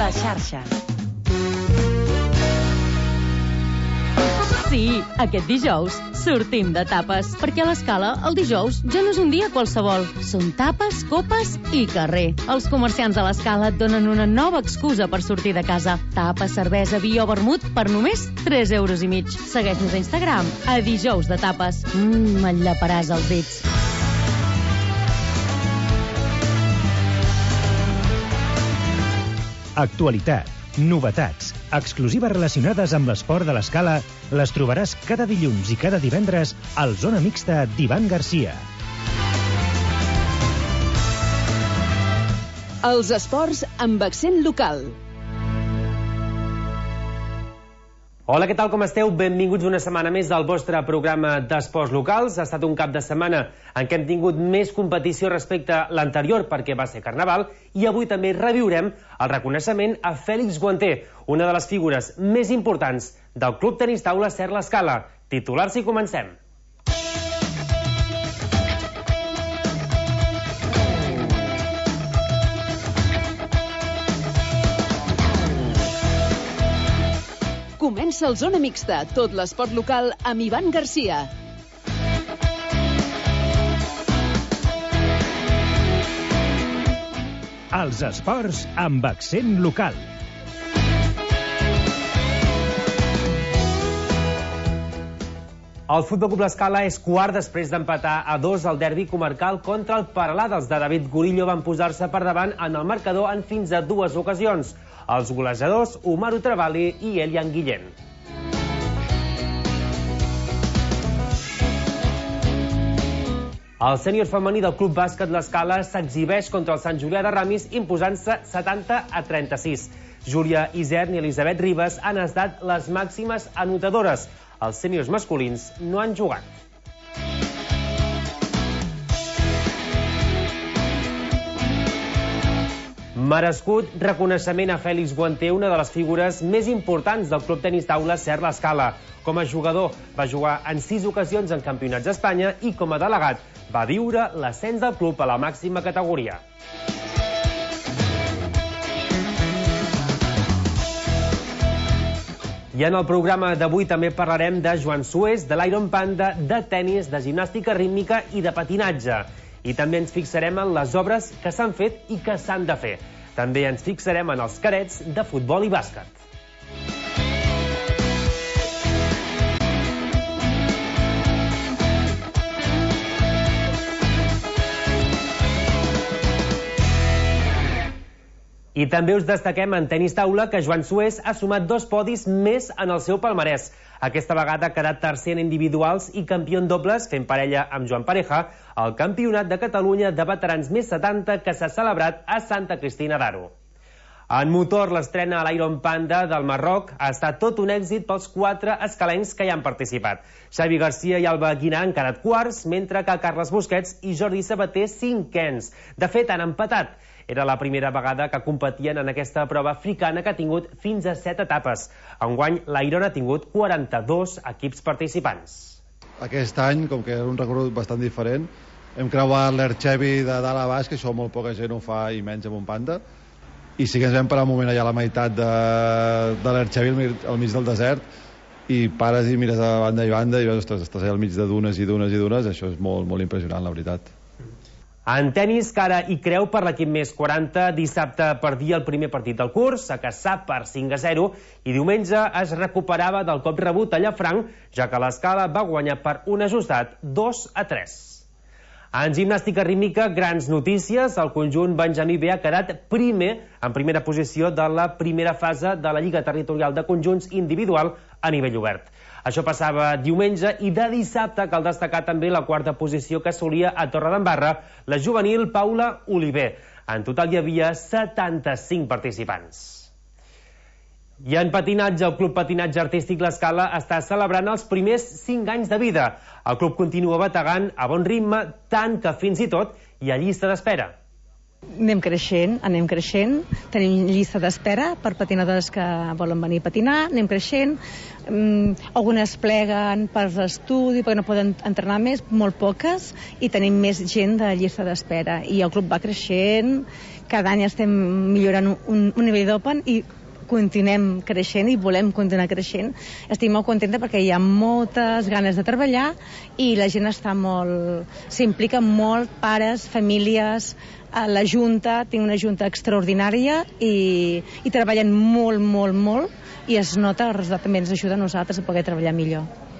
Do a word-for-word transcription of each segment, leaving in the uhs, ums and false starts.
La xarxa. Sí, aquest dijous sortim de tapes, perquè a l'Escala el dijous ja no és un dia qualsevol. Són tapes, copes i carrer. Els comerciants de l'Escala et donen una nova excusa per sortir de casa. Tapes, cervesa, vi o vermut per només tres euros i mig. Segueix-nos a Instagram, a dijous de tapes. Mmm, m'enllaparàs els dits. Actualitat, novetats, exclusives relacionades amb l'esport de l'Escala les trobaràs cada dilluns i cada divendres al Zona Mixta d'Ivan Garcia. Els esports amb accent local. Hola, què tal, com esteu? Benvinguts una setmana més del vostre programa d'esports locals. Ha estat un cap de setmana en què hem tingut més competició respecte a l'anterior perquè va ser Carnaval, i avui també reviurem el reconeixement a Fèlix Guanter, una de les figures més importants del Club Tenis Taula Ser l'Escala. Titulars i comencem. Comença el Zona Mixta, tot l'esport local amb Ivan Garcia. Els esports amb accent local. El Futbol Club l'Escala és quart després d'empatar a dos al derbi comarcal contra el Peralada. Els de David Gorillo van posar-se per davant en el marcador en fins a dues ocasions. Els golejadors, Umaru Travali i Elian Guillén. El sènior femení del Club Bàsquet l'Escala s'exhibeix contra el Sant Julià de Ramis imposant-se setanta a trenta-sis. Júlia Isern i Elisabet Ribas han estat les màximes anotadores. Els sèniors masculins no han jugat. Merescut reconeixement a Fèlix Guanter, una de les figures més importants del Club Tenis Taula Ser l'Escala. Com a jugador va jugar en sis ocasions en campionats d'Espanya i com a delegat va viure l'ascens del club a la màxima categoria. I en el programa d'avui també parlarem de Joan Suez, de l'Iron Panda, de tennis, de gimnàstica rítmica i de patinatge. I també ens fixarem en les obres que s'han fet i que s'han de fer. També ens fixarem en els cadets de futbol i bàsquet. I també us destaquem en tenis taula que Joan Suez ha sumat dos podis més en el seu palmarès. Aquesta vegada ha quedat tercer en individuals i campió en dobles, fent parella amb Joan Pareja, al Campionat de Catalunya de Veterans més setanta que s'ha celebrat a Santa Cristina d'Aro. En motor, l'estrena a l'Iron Panda del Marroc ha estat tot un èxit pels quatre escalencs que hi han participat. Xavi Garcia i Alba Guinà han quedat quarts, mentre que Carles Busquets i Jordi Sabater cinquens. De fet, han empatat. Era la primera vegada que competien en aquesta prova africana que ha tingut fins a set etapes. Enguany, l'Iron ha tingut quaranta-dos equips participants. Aquest any, com que era un recorregut bastant diferent, hem creuat l'Erchevi de dalt a baix, que això molt poca gent ho fa i menys amb un panda, i sí que ens vam parar un moment allà a la meitat de, de l'Erchevi, al mig del desert, i pares i mires a banda i banda i veus, ostres, estàs allà al mig de dunes i dunes i dunes, això és molt, molt impressionant, la veritat. En tenis, cara i creu per l'equip més quaranta. Dissabte perdia el primer partit del curs, a Cassà per cinc a zero, i diumenge es recuperava del cop rebut a Llafranc, ja que l'Escala va guanyar per un ajustat dos a tres. En gimnàstica rítmica, grans notícies. El conjunt Benjamí B ha quedat primer en primera posició de la primera fase de la Lliga Territorial de Conjunts individual a nivell obert. Això passava diumenge, i de dissabte cal destacar també la quarta posició que assolia a Torredembarra la juvenil Paula Oliver. En total hi havia setanta-cinc participants. I en patinatge, el Club Patinatge Artístic l'Escala està celebrant els primers cinc anys de vida. El club continua bategant a bon ritme, tant que fins i tot hi ha llista d'espera. anem creixent, anem creixent. Tenim llista d'espera per patinadores que volen venir a patinar, anem creixent. Um, algunes pleguen per l'estudi perquè no poden entrenar més, molt poques, i tenim més gent de llista d'espera. I el club va creixent, cada any estem millorant un, un nivell d'Open i continuem creixent i volem continuar creixent. Estic molt contenta perquè hi ha moltes ganes de treballar i la gent està molt... s'implica molt, pares, famílies, la Junta, tinc una Junta extraordinària i, i treballen molt, molt, molt, i es nota, el resultat també ens ajuda a nosaltres a poder treballar millor.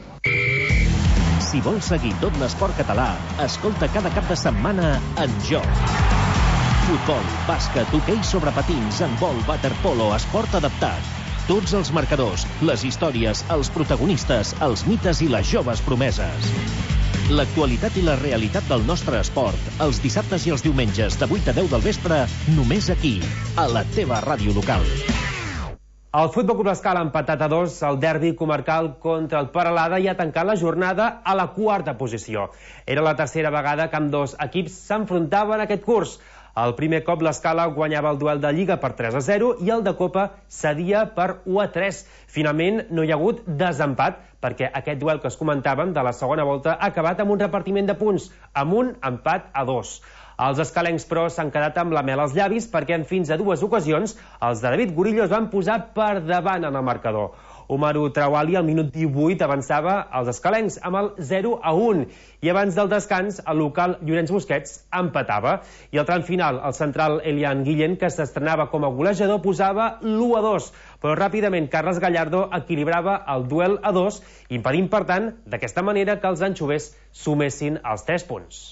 Si vols seguir tot l'esport català, escolta cada cap de setmana En Joc. Futbol, bàsquet, hoquei sobre patins, handbol, waterpolo, esport adaptat. Tots els marcadors, les històries, els protagonistes, els mites i les joves promeses. L'actualitat i la realitat del nostre esport, els dissabtes i els diumenges de vuit a deu del vespre, només aquí, a la teva ràdio local. El Futbol Club L'Escala ha empatat a dos el derbi comarcal contra el Peralada i ha tancat la jornada a la quarta posició. Era la tercera vegada que ambdós equips s'enfrontaven aquest curs. El primer cop l'Escala guanyava el duel de Lliga per tres a zero i el de Copa cedia per u a tres. Finalment no hi ha hagut desempat perquè aquest duel que es comentaven de la segona volta ha acabat amb un repartiment de punts, amb un empat a dos. Els escalencs, però, s'han quedat amb la mel als llavis perquè en fins a dues ocasions els de David Gurillo es van posar per davant en el marcador. Omaru Trawali al minut divuit avançava als escalencs amb el zero a un i abans del descans el local Llorenç Busquets empatava i al tram final el central Elian Guillén, que s'estrenava com a golejador, posava l'u a dos, però ràpidament Carles Gallardo equilibrava el duel a dos, impedint per tant d'aquesta manera que els anxovers sumessin els tres punts.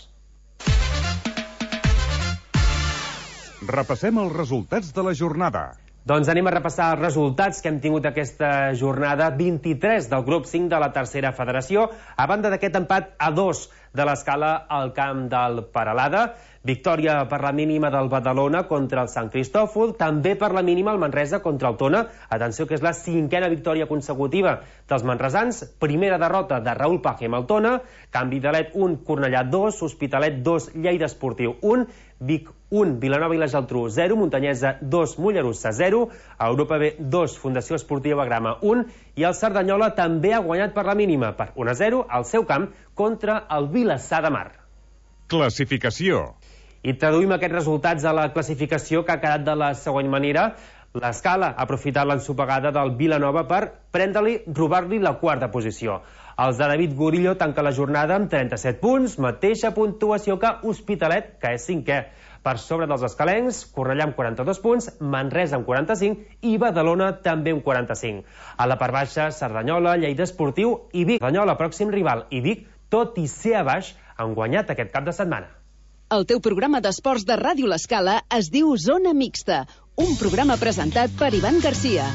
Repassem els resultats de la jornada. Doncs anem a repassar els resultats que hem tingut aquesta jornada vint-i-tres del grup cinc de la tercera federació, a banda d'aquest empat a dos de l'Escala al camp del Peralada, victòria per la mínima del Badalona contra el Sant Cristòfol, també per la mínima el Manresa contra el Tona, atenció que és la cinquena victòria consecutiva dels manresans, primera derrota de Raül Page amb el Tona, Can Vidalet un, Cornellà dos, Hospitalet dos, Lleida Esportiu un, Vic un, Vilanova i la Geltrú zero, Muntanyesa dos, Mollerussa zero, Europa B dos, Fundació Esportiva Grama un i el Cerdanyola també ha guanyat per la mínima, per un a zero, al seu camp contra el Vilassar de Mar. Classificació. I traduïm aquests resultats a la classificació, que ha quedat de la següent manera. L'Escala ha aprofitat l'ensopegada del Vilanova per prendre-li, robar-li la quarta posició. Els de David Gurillo tanca la jornada amb trenta-set punts, mateixa puntuació que Hospitalet, que és cinquè. Per sobre dels escalencs, Cornellà amb quaranta-dos punts, Manresa amb quaranta-cinc i Badalona també amb quaranta-cinc. A la part baixa, Cerdanyola, Lleida Esportiu i Vic. Cerdanyola, pròxim rival, i Vic, tot i ser a baix, han guanyat aquest cap de setmana. El teu programa d'esports de Ràdio L'Escala es diu Zona Mixta, un programa presentat per Ivan Garcia.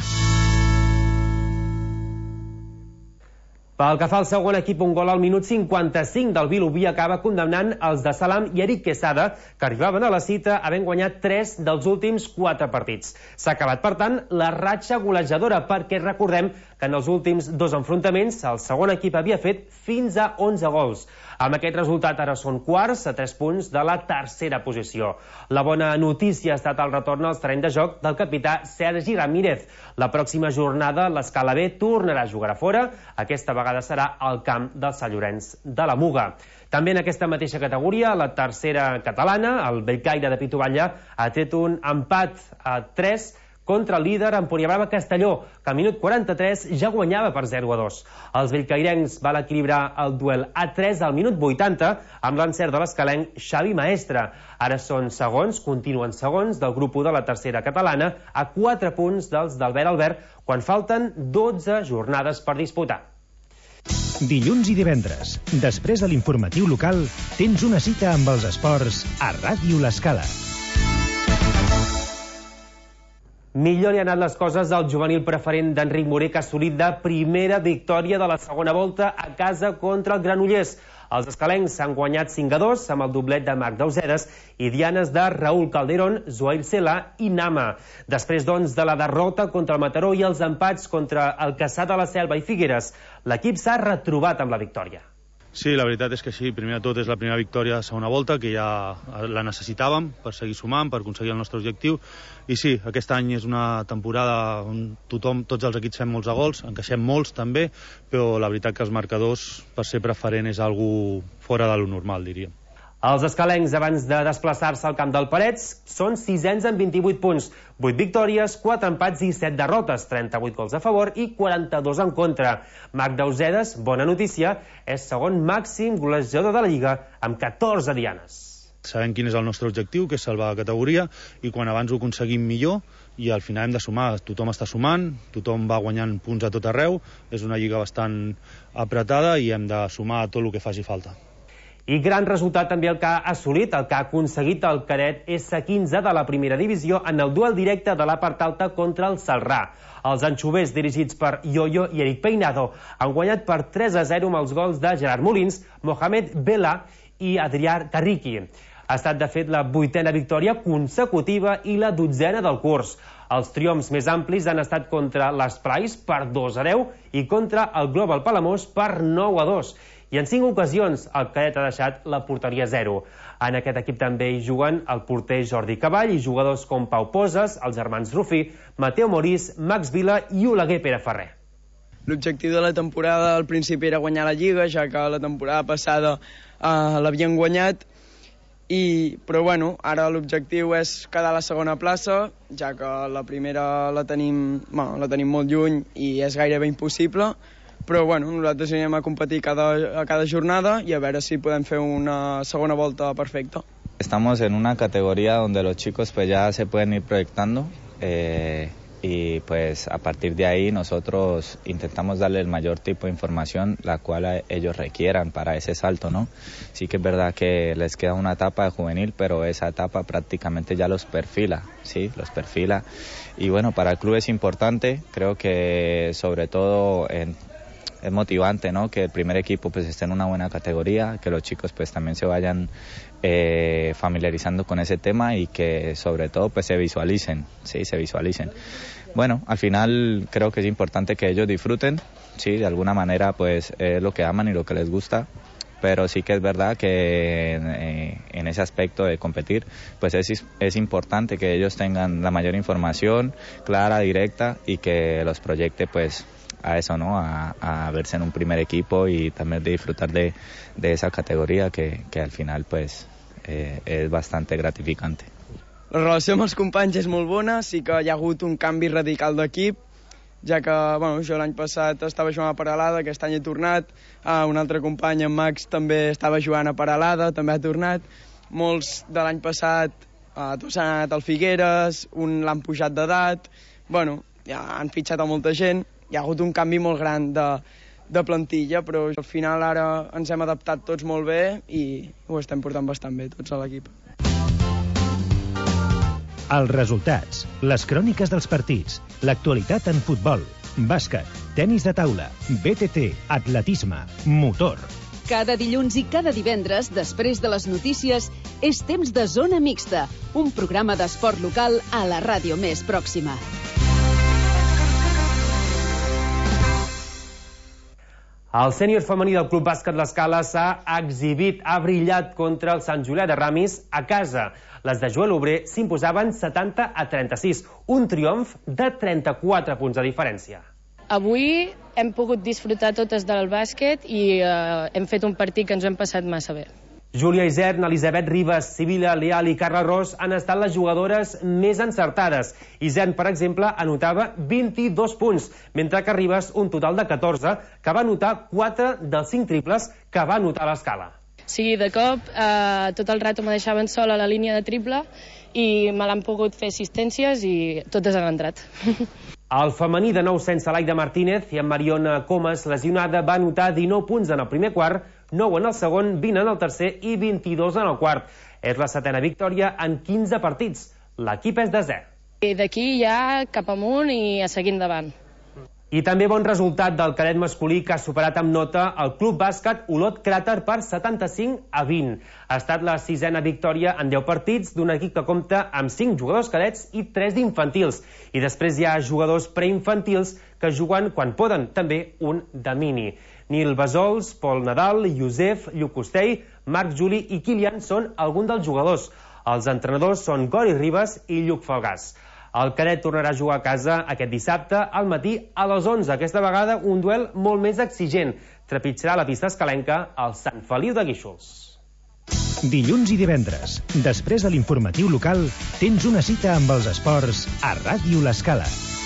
Pel que fa al segon equip, un gol al minut cinquanta-cinc del Vilobí acaba condemnant els de Salam i Eric Quesada, que arribaven a la cita havent guanyat tres dels últims quatre partits. S'ha acabat, per tant, la ratxa golejadora, perquè recordem que en els últims dos enfrontaments el segon equip havia fet fins a onze gols. Amb aquest resultat ara són quarts a tres punts de la tercera posició. La bona notícia ha estat el retorn als terreny de joc del capità Sergi Ramírez. La pròxima jornada l'Escala B tornarà a jugar a fora, aquesta vegada serà al camp del Sant Llorenç de la Muga. També en aquesta mateixa categoria, la tercera catalana, el Bellcaire de Pitoballa, ha tret un empat a tres contra el líder Empúria Brava Castelló, que al minut quaranta-tres ja guanyava per zero a dos. Els bellcairencs van equilibrar el duel a tres al minut vuitanta amb l'encert de l'escalenc Xavi Maestre. Ara són segons, continuen segons del grup u de la tercera catalana, a quatre punts dels d'Albert Albert, quan falten dotze jornades per disputar. Dilluns i divendres, després de l'informatiu local, tens una cita amb els esports a Ràdio L'Escala. Millor li han anat les coses al juvenil preferent d'Enric Moré, que ha assolit la primera victòria de la segona volta a casa contra el Granollers. Els escalencs han guanyat cinc a dos amb el doblet de Marc Dauseres i dianes de Raúl Calderón, Zuhair Cela i Nama. Després, doncs, de la derrota contra el Mataró i els empats contra el Caçà de la Selva i Figueres, l'equip s'ha retrobat amb la victòria. Sí, la veritat és que sí. Primer de tot és la primera victòria de segona volta, que ja la necessitàvem per seguir sumant, per aconseguir el nostre objectiu. I sí, aquest any és una temporada on tothom, tots els equips fem molts de gols, encaixem molts també, però la veritat que els marcadors, per ser preferent, és algo fora de lo normal, diríem. Els escalencs, abans de desplaçar-se al camp del Parets, són sisens amb vint-i-vuit punts, vuit victòries, quatre empats i set derrotes, trenta-vuit gols a favor i quaranta-dos en contra. Magda Usedes, bona notícia, és segon màxim golejador de la Lliga amb catorze dianes. Sabem quin és el nostre objectiu, que és salvar la categoria, i quan abans ho aconseguim millor, i al final hem de sumar. Tothom està sumant, tothom va guanyant punts a tot arreu, és una lliga bastant apretada i hem de sumar tot el que faci falta. I gran resultat també el que ha assolit, el que ha aconseguit el cadet esse quinze de la primera divisió en el duel directe de la part alta contra el Celrà. Els anxovers, dirigits per Yoyo i Eric Peinado, han guanyat per tres a zero amb els gols de Gerard Molins, Mohamed Bela i Adrià Tarriqui. Ha estat, de fet, la vuitena victòria consecutiva i la dotzena del curs. Els triomfs més amplis han estat contra l'Esplais per dos a deu i contra el Global Palamós per nou a dos. I en cinc ocasions el cadet ha deixat la porteria zero. En aquest equip també hi juguen el porter Jordi Cavall i jugadors com Pau Poses, els germans Rufí, Mateo Morís, Max Vila i Oleguer Pere Ferrer. L'objectiu de la temporada al principi era guanyar la Lliga, ja que la temporada passada eh, l'havien guanyat, i, però bueno, ara l'objectiu és quedar a la segona plaça, ja que la primera la tenim, bueno, la tenim molt lluny i és gairebé impossible. Però bueno, nosaltres anem a competir cada, a cada jornada y a ver si podem fer una segunda volta perfecta. Estamos en una categoría donde los chicos pues ya se pueden ir proyectando eh, y pues a partir de ahí nosotros intentamos darle el mayor tipo de información la cual ellos requieran para ese salto, ¿no? Sí que es verdad que les queda una etapa de juvenil, pero esa etapa prácticamente ya los perfila, ¿sí? Los perfila. Y bueno, para el club es importante, creo que sobre todo en es motivante, ¿no? Que el primer equipo pues esté en una buena categoría, que los chicos pues también se vayan eh, familiarizando con ese tema y que sobre todo pues se visualicen, sí, se visualicen. Bueno, al final creo que es importante que ellos disfruten, sí, de alguna manera pues es lo que aman y lo que les gusta, pero sí que es verdad que eh, en ese aspecto de competir pues es, es importante que ellos tengan la mayor información clara, directa y que los proyecte pues a eso, ¿no? A, a verse en un primer equipo y también de disfrutar de, de esa categoría que, que al final pues eh, és bastante gratificante. La relació amb els companys és molt bona, sí que hi ha hagut un canvi radical d'equip, ja que bueno, jo l'any passat estava jugant a Peralada, aquest any he tornat, ah, un altre company, en Max, també estava jugant a Peralada, també ha tornat, molts de l'any passat ah, tots han anat al Figueres, un l'han pujat d'edat, bueno, ja han fitxat a molta gent, hi ha hagut un canvi molt gran de, de plantilla, però al final ara ens hem adaptat tots molt bé i ho estem portant bastant bé, tots a l'equip. Els resultats, les cròniques dels partits, l'actualitat en futbol, bàsquet, tenis de taula, B T T, atletisme, motor. Cada dilluns i cada divendres, després de les notícies, és temps de Zona Mixta, un programa d'esport local a la ràdio més pròxima. El sènior femení del Club Bàsquet L'Escala s'ha exhibit, ha brillat contra el Sant Julià de Ramis a casa. Les de Joel Obrer s'imposaven setanta a trenta-sis, un triomf de trenta-quatre punts de diferència. Avui hem pogut disfrutar totes del bàsquet i eh, hem fet un partit que ens hem passat massa bé. Júlia Isern, Elisabet Ribas, Sibila Leal i Carla Ros han estat les jugadores més encertades. Isern, per exemple, anotava vint-i-dos punts, mentre que Ribas un total de catorze, que va anotar quatre dels cinc triples que va anotar a l'Escala. Sí, de cop, eh, tot el rato me deixaven sola a la línia de triple i me l'han pogut fer assistències i totes han entrat. El femení de nou sense l'Aida Martínez i en Mariona Comas, lesionada, va anotar dinou punts en el primer quart, nou en el segon, vint en el tercer i vint-i-dos en el quart. És la setena victòria en quinze partits. L'equip és desè. I d'aquí ja cap amunt i a seguir endavant. I també bon resultat del cadet masculí que ha superat amb nota el Club Bàsquet Olot Cràter per setanta-cinc a vint. Ha estat la sisena victòria en deu partits d'un equip que compta amb cinc jugadors cadets i tres d'infantils. I després hi ha jugadors preinfantils que juguen quan poden, també un de mini. Nil Besols, Pol Nadal, Josef, Lluc Costell, Marc Juli i Kilian són alguns dels jugadors. Els entrenadors són Gori Ribas i Lluc Falgàs. El cadet tornarà a jugar a casa aquest dissabte al matí a les onze. Aquesta vegada un duel molt més exigent. Trepitjarà la pista escalenca al Sant Feliu de Guíxols. Dilluns i divendres, després de l'informatiu local, tens una cita amb els esports a Ràdio L'Escala.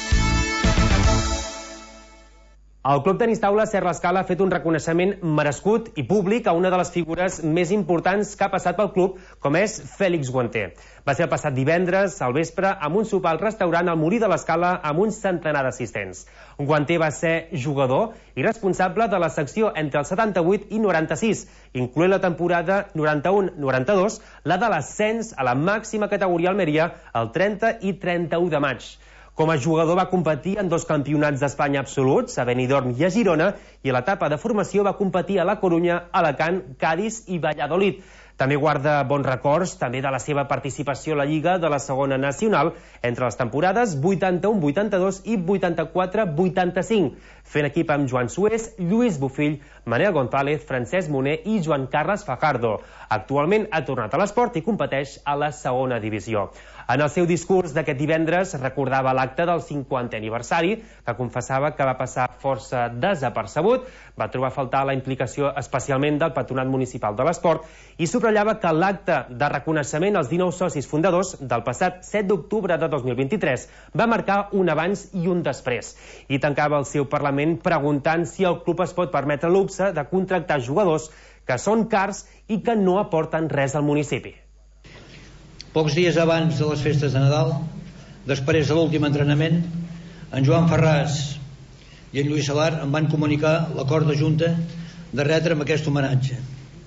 El Club Tenis Taula Ser l'Escala ha fet un reconeixement merescut i públic a una de les figures més importants que ha passat pel club, com és Fèlix Guanter. Va ser el passat divendres, al vespre, amb un sopar al restaurant al Molí de l'Escala amb un centenar d'assistents. Guanter va ser jugador i responsable de la secció entre el setanta-vuit i noranta-sis, incloent la temporada noranta-u noranta-dos, la de l'ascens a la màxima categoria Almeria el trenta i trenta-u de maig. Com a jugador va competir en dos campionats d'Espanya absoluts, a Benidorm i a Girona, i a l'etapa de formació va competir a La Corunya, Alacant, Cádiz i Valladolid. També guarda bons records també de la seva participació a la Lliga de la Segona Nacional entre les temporades vuitanta-u vuitanta-dos i vuitanta-quatre vuitanta-cinc, fent equip amb Joan Suez, Lluís Bofill, Manel González, Francesc Moner i Joan Carles Fajardo. Actualment ha tornat a l'esport i competeix a la segona divisió. En el seu discurs d'aquest divendres recordava l'acte del cinquantè aniversari, que confessava que va passar força desapercebut, va trobar a faltar la implicació especialment del Patronat Municipal de l'Esport i subratllava que l'acte de reconeixement als dinou socis fundadors del passat set d'octubre de dos mil vint-i-tres va marcar un abans i un després. I tancava el seu Parlament preguntant si el club es pot permetre el luxe de contractar jugadors que són cars i que no aporten res al municipi. Pocs dies abans de les festes de Nadal, després de l'últim entrenament, en Joan Ferràs i en Lluís Salar em van comunicar l'acord de Junta de retre'm aquest homenatge.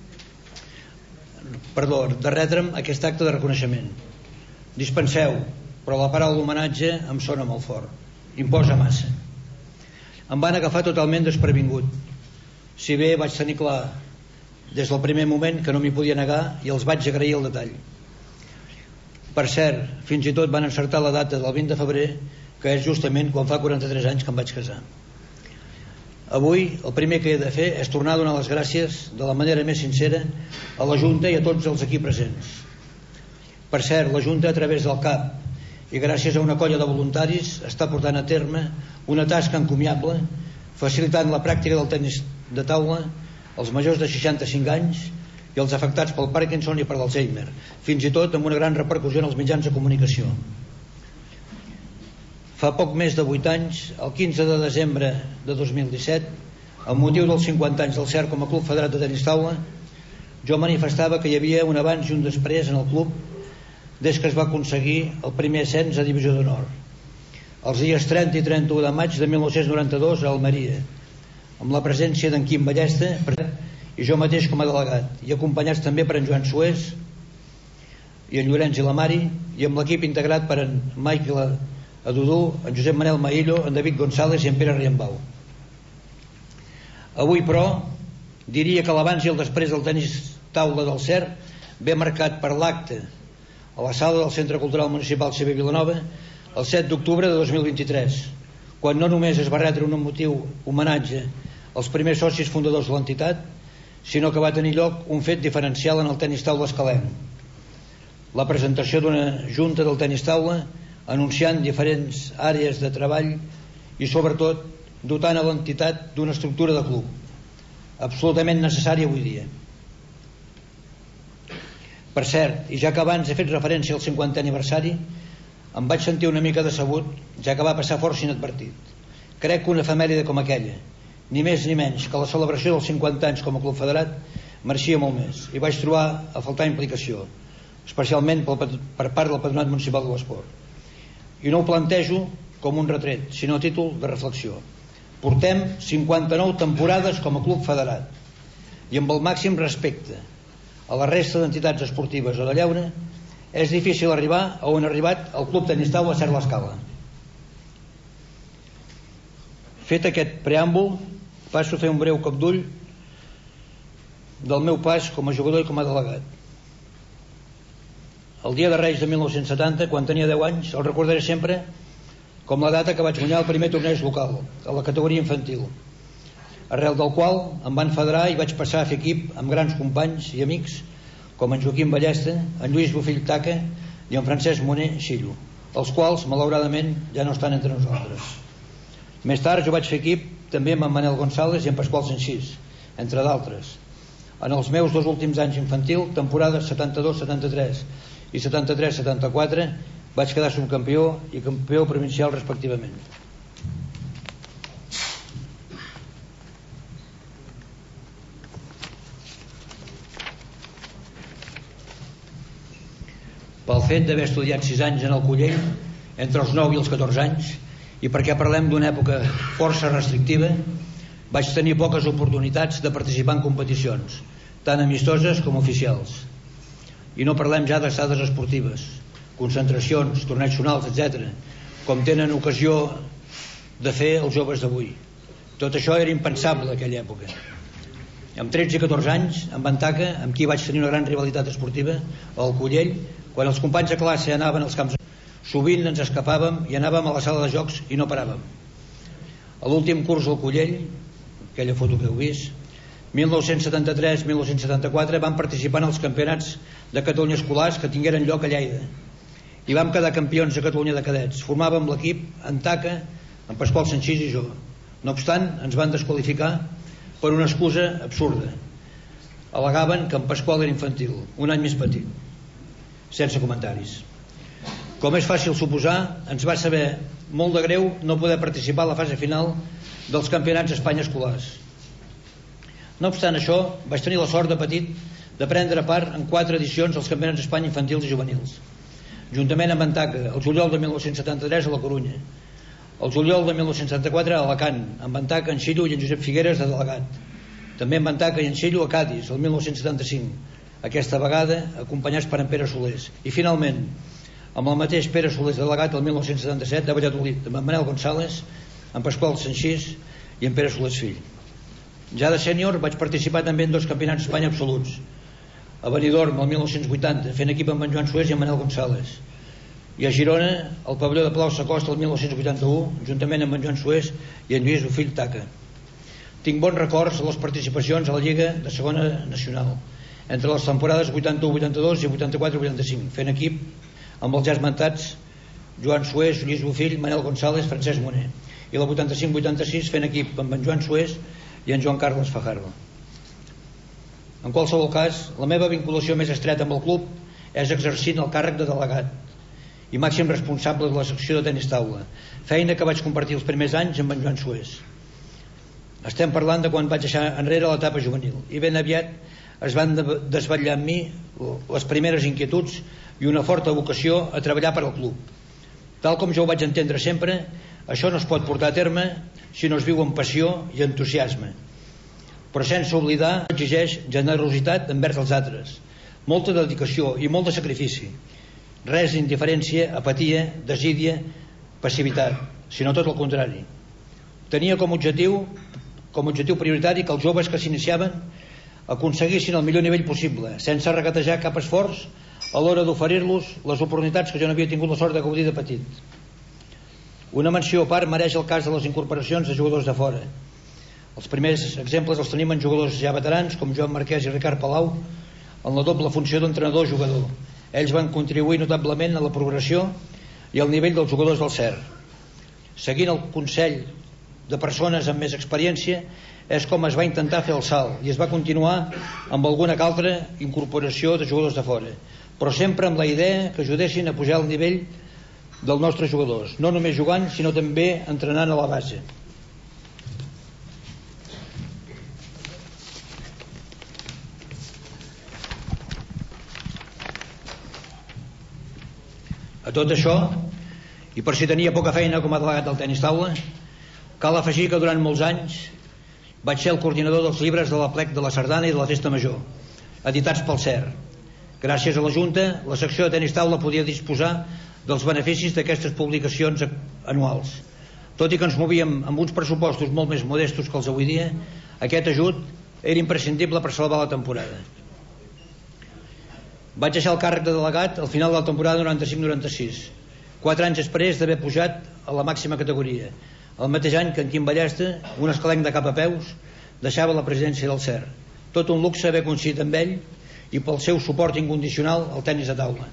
Perdó, de retre'm aquest acte de reconeixement. Dispenseu, però la paraula homenatge em sona molt fort. Imposa massa. Em van agafar totalment desprevingut. Si bé vaig tenir clar des del primer moment que no m'hi podia negar i els vaig agrair el detall. Per cert, fins i tot van encertar la data del vint de febrer, que és justament quan fa quaranta-tres anys que em vaig casar. Avui el primer que he de fer és tornar a donar les gràcies de la manera més sincera a la Junta i a tots els aquí presents. Per cert, la Junta, a través del C A P i gràcies a una colla de voluntaris, està portant a terme una tasca encomiable, facilitant la pràctica del tenis de taula als majors de seixanta-cinc anys i els afectats pel Parkinson i per l'Alzheimer, fins i tot amb una gran repercussió en els mitjans de comunicació. Fa poc més de vuit anys, el quinze de desembre de dos mil disset, amb motiu dels cinquanta anys del C E R com a Club Federat de Tenis Taula, jo manifestava que hi havia un abans i un després en el club des que es va aconseguir el primer ascens a Divisió d'Honor, els dies trenta i trenta-u de maig de mil nou-cents noranta-dos a Almeria, amb la presència d'en Quim Ballesta i jo mateix com a delegat, i acompanyats també per en Joan Suez i en Llorenç i la Mari, i amb l'equip integrat per en Michael Adudú, en Josep Manel Maillo, en David González i en Pere Riambau. Avui, però, diria que l'abans i el després del tenis taula del C E R ve marcat per l'acte a la sala del Centre Cultural Municipal C B Vilanova el set d'octubre de dos mil vint-i-tres, quan no només es va retre un emotiu homenatge als primers socis fundadors de l'entitat, sinó que va tenir lloc un fet diferencial en el tenis taula escalenc. La presentació d'una junta del tenis taula anunciant diferents àrees de treball i sobretot dotant a l'entitat d'una estructura de club absolutament necessària avui dia. Per cert, i ja que abans he fet referència al cinquantè aniversari, em vaig sentir una mica decebut, ja que va passar força inadvertit. Crec que una efemèride com aquella, ni més ni menys que la celebració dels cinquanta anys com a club federat, mereixia molt més, i vaig trobar a faltar implicació, especialment per part del Patronat Municipal de l'Esport. I no ho plantejo com un retret, sinó a títol de reflexió. Portem cinquanta-nou temporades com a club federat, i amb el màxim respecte a la resta d'entitats esportives o de lleure, és difícil arribar a on ha arribat el Club Tenis Taula Ser l'Escala. Fet aquest preàmbul, passo a fer un breu cop d'ull del meu pas com a jugador i com a delegat. El dia de Reis de mil nou-cents setanta, quan tenia deu anys, el recordaré sempre com la data que vaig guanyar el primer torneig local, a la categoria infantil. arrel del qual em van federar i vaig passar a fer equip amb grans companys i amics com en Joaquim Ballesta, en Lluís Bofill Taca i en Francesc Moner Xillo, els quals malauradament ja no estan entre nosaltres. Més tard jo vaig fer equip també amb en Manel González i en Pasqual Sanxís, entre d'altres. En els meus dos últims anys infantil, temporades setanta-dos setanta-tres i setanta-tres setanta-quatre, vaig quedar subcampió i campió provincial respectivament. Pel fet d'haver estudiat sis anys en el Collell, entre els nou i els catorze anys, i perquè parlem d'una època força restrictiva, vaig tenir poques oportunitats de participar en competicions, tant amistoses com oficials. I no parlem ja d'estades esportives, concentracions, torneigs zonals, etcètera, com tenen ocasió de fer els joves d'avui. Tot això era impensable en aquella època. Amb tretze i catorze anys, amb en Taca, amb qui vaig tenir una gran rivalitat esportiva, al Collell, quan els companys de classe anaven als camps, sovint ens escapàvem i anàvem a la sala de jocs i no paràvem. A l'últim curs del Collell, aquella foto que heu vist, mil nou-cents setanta-tres mil nou-cents setanta-quatre, vam participar en els campionats de Catalunya escolars que tingueren lloc a Lleida i vam quedar campions de Catalunya de cadets. Formàvem l'equip en Taca, en Pasqual Sanxís i jo. No obstant, ens van desqualificar per una excusa absurda. Al·legaven que en Pasqual era infantil, un any més petit. Sense comentaris. Com és fàcil suposar, ens va saber molt de greu no poder participar a la fase final dels campionats d'Espanya escolars. No obstant això, vaig tenir la sort de petit de prendre part en quatre edicions dels campionats d'Espanya infantils i juvenils, juntament amb en Taca, el juliol de mil nou-cents setanta-tres a la Corunya, el juliol de mil nou-cents setanta-quatre a Alacant, amb en Taca, en Xillo i en Josep Figueres de delegat, també amb en Taca i en Xillo a Cádiz el mil nou-cents setanta-cinc, aquesta vegada acompanyats per en Pere Solés, i finalment amb el mateix Pere Solés delegat el mil nou-cents setanta-set de Valladolid, amb en Manel González, en Pasqual Sanxís i en Pere Solés fill. Ja de sènior vaig participar també en dos campionats d'Espanya absoluts, a Benidorm el mil nou-cents vuitanta, fent equip amb en Joan Sués i en Manel González, i a Girona al pavelló de Palau Sacosta el mil nou-cents vuitanta-u, juntament amb en Joan Sués i en Lluís Bofill Taca. Tinc bons records de les participacions a la Lliga de Segona Nacional, entre les temporades vuitanta-u vuitanta-dos i vuitanta-quatre vuitanta-cinc, fent equip amb els ja esmentats Joan Sués, Lluís Bofill, Manel González, Francesc Moner, i la vuitanta-cinc vuitanta-sis fent equip amb en Joan Sués i en Joan Carles Fajardo. En qualsevol cas, la meva vinculació més estreta amb el club és exercint el càrrec de delegat i màxim responsable de la secció de tenis taula, feina que vaig compartir els primers anys amb en Joan Sués. Estem parlant de quan vaig deixar enrere l'etapa juvenil i ben aviat es van desvetllar en mi les primeres inquietuds i una forta vocació a treballar per al club. Tal com jo ho vaig entendre sempre, això no es pot portar a terme si no es viu amb passió i entusiasme, però sense oblidar exigeix generositat envers els altres, molta dedicació i molt de sacrifici, res d'indiferència, apatia, desídia, passivitat, sinó tot el contrari. Tenia com objectiu com objectiu prioritari que els joves que s'iniciaven aconseguissin el millor nivell possible, sense regatejar cap esforç a l'hora d'oferir-los les oportunitats que jo no havia tingut la sort de gaudir de petit. Una menció a part mereix el cas de les incorporacions de jugadors de fora. Els primers exemples els tenim en jugadors ja veterans com Joan Marquès i Ricard Palau en la doble funció d'entrenador-jugador. Ells van contribuir notablement a la progressió i al nivell dels jugadors del C E R. Seguint el consell de persones amb més experiència és com es va intentar fer el salt i es va continuar amb alguna que altra incorporació de jugadors de fora, però sempre amb la idea que ajudessin a pujar el nivell dels nostres jugadors, no només jugant sinó també entrenant a la base. A tot això, i per si tenia poca feina com a delegat del tenis taula, cal afegir que durant molts anys vaig ser el coordinador dels llibres de la plec de la Sardana i de la Festa Major, editats pel C E R. Gràcies a la Junta, la secció de tenis taula podia disposar dels beneficis d'aquestes publicacions anuals. Tot i que ens movíem amb uns pressupostos molt més modestos que els avui dia, aquest ajut era imprescindible per salvar la temporada. Vaig deixar el càrrec de delegat al final de la temporada noranta-cinc noranta-sis, quatre anys després d'haver pujat a la màxima categoria, el mateix any que en Quim Ballesta, un escalenc de cap a peus, deixava la presidència del C E R. Tot un luxe haver coincidit amb ell i pel seu suport incondicional al tenis de taula.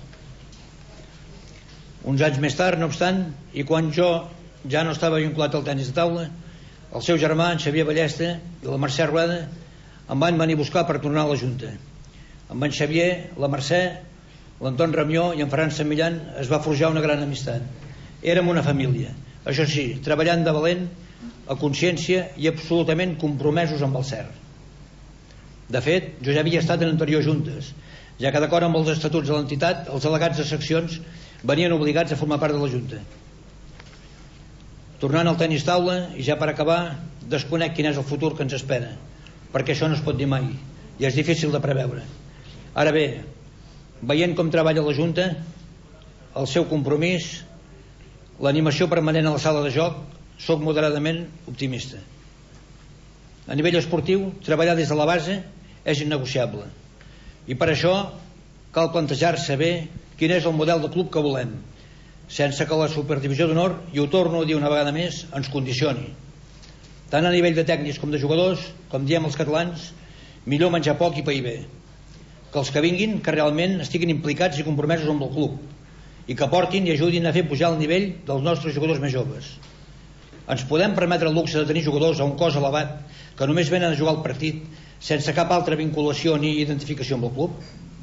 Uns anys més tard, no obstant, i quan jo ja no estava vinculat al tenis de taula, el seu germà, en Xavier Ballesta, i la Mercè Rueda em van venir a buscar per tornar a la Junta. Amb en Xavier, la Mercè, l'Anton Ramió i en Ferran Samillan es va forjar una gran amistat. Érem una família, això sí, treballant de valent, a consciència i absolutament compromesos amb el C E R. De fet, jo ja havia estat en anteriors juntes, ja que d'acord amb els estatuts de l'entitat, els delegats de seccions venien obligats a formar part de la Junta. Tornant al tenis taula, i ja per acabar, desconec quin és el futur que ens espera, perquè això no es pot dir mai, i és difícil de preveure. Ara bé, veient com treballa la Junta, el seu compromís, l'animació permanent a la sala de joc, soc moderadament optimista. A nivell esportiu, treballar des de la base és innegociable. I per això cal plantejar-se bé quin és el model de club que volem, sense que la superdivisió d'honor, i ho torno a dir una vegada més, ens condicioni. Tant a nivell de tècnics com de jugadors, com diem els catalans, millor menjar poc i pair bé. Que els que vinguin, que realment estiguin implicats i compromesos amb el club, i que portin i ajudin a fer pujar el nivell dels nostres jugadors més joves. Ens podem permetre el luxe de tenir jugadors a un cost elevat que només venen a jugar al partit sense cap altra vinculació ni identificació amb el club?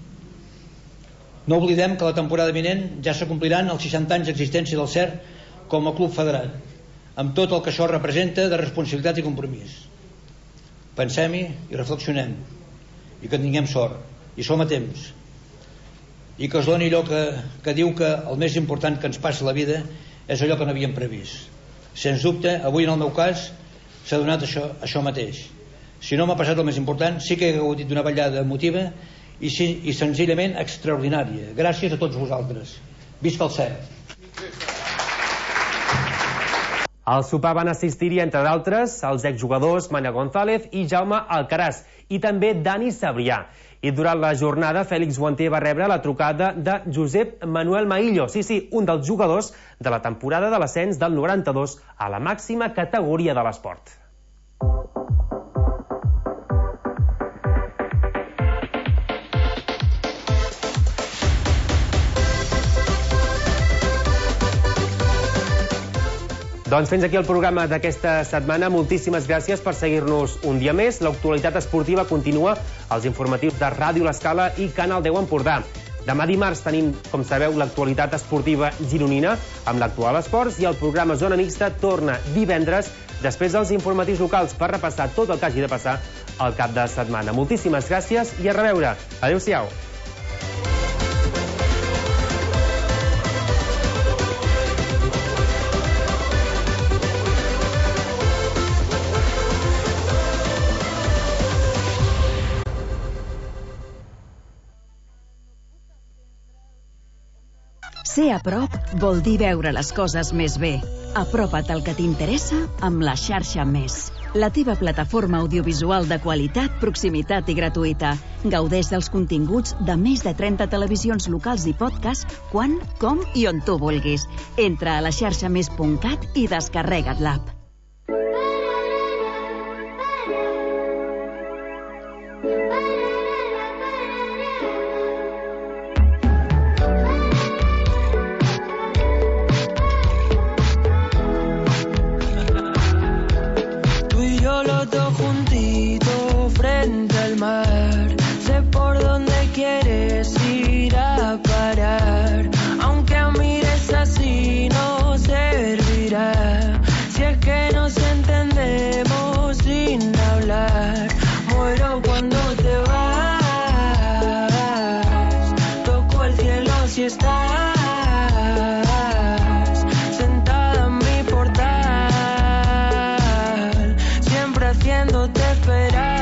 No oblidem que la temporada vinent ja s'acompliran els seixanta anys d'existència del C E R com a club federat, amb tot el que això representa de responsabilitat i compromís. Pensem-hi i reflexionem, i que tinguem sort, i som a temps, i que es doni allò que, que diu que el més important que ens passa a la vida és allò que no havíem previst. Sens dubte, avui en el meu cas s'ha donat això, això mateix. Si no m'ha passat el més important, sí que he gaudit d'una ballada emotiva i, sí, i senzillament extraordinària. Gràcies a tots vosaltres. Visca el C E R. Al sopar van assistir-hi, entre d'altres, els exjugadors Manya González i Jaume Alcaraz, i també Dani Sabrià. I durant la jornada, Fèlix Guanter va rebre la trucada de Josep Manuel Maillo, sí, sí, un dels jugadors de la temporada de l'ascens del noranta-dos a la màxima categoria de l'esport. Doncs fins aquí el programa d'aquesta setmana. Moltíssimes gràcies per seguir-nos un dia més. L'actualitat esportiva continua als informatius de Ràdio L'Escala i Canal deu Empordà. Demà dimarts tenim, com sabeu, l'actualitat esportiva gironina amb l'actual esports, i el programa Zona Mixta torna divendres després dels informatius locals per repassar tot el que hagi de passar al cap de setmana. Moltíssimes gràcies i a reveure. Adéu-siau. Ser a prop vol dir veure les coses més bé. Apropa't al que t'interessa amb la xarxa Més. La teva plataforma audiovisual de qualitat, proximitat i gratuïta. Gaudeix dels continguts de més de trenta televisions locals i podcast quan, com i on tu vulguis. Entra a la xarxa més punt cat i descarrega't l'app. Sé por dónde quieres ir a parar. Aunque mires así no servirá. Si es que nos entendemos sin hablar. Muero cuando te vas. Toco el cielo si estás sentada en mi portal, siempre haciéndote esperar.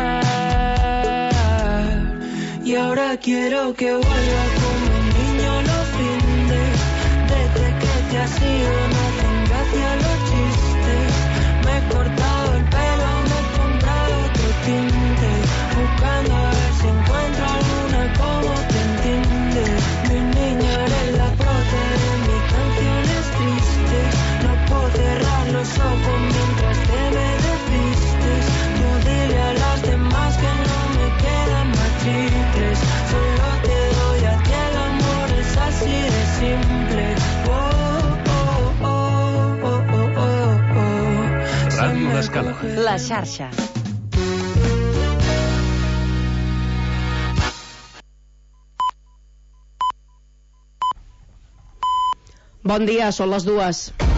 Y ahora quiero que vuelvas como un niño los fines. Desde que te has ido no hacen gracia los chistes. Me he cortado el pelo, me he comprado otro tinte, buscando a ver si encuentro alguna como te entiende. Mi niña eres la prota de mis canciones tristes. No puedo cerrar los ojos mientras te me desvistes. Tú dile a l'Escala. La xarxa. Bon dia, són les dues.